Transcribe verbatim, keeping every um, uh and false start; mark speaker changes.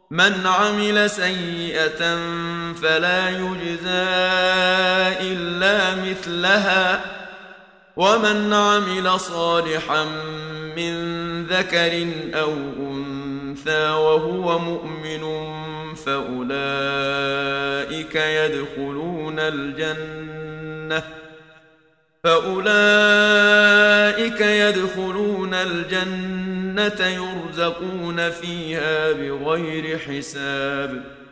Speaker 1: من عمل سيئة فلا يجزى إلا مثلها ومن عمل صالحا من ذكر أو أنثى وهو مؤمن فأولئك يدخلون الجنة فأولئك يدخلون الجنة يرزقون فيها بغير حساب.